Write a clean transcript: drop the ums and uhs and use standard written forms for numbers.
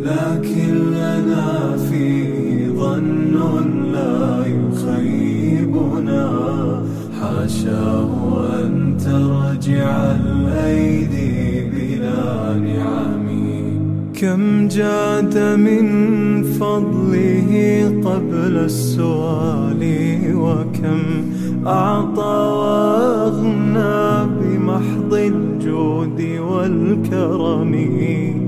لكن لنا فيه ظن لا يخيبنا، حاشاه أن ترجع الأيدي بلا نعم. كم جاد من فضله قبل السؤال، وكم أعطى وأغنى بمحض الجود والكرم.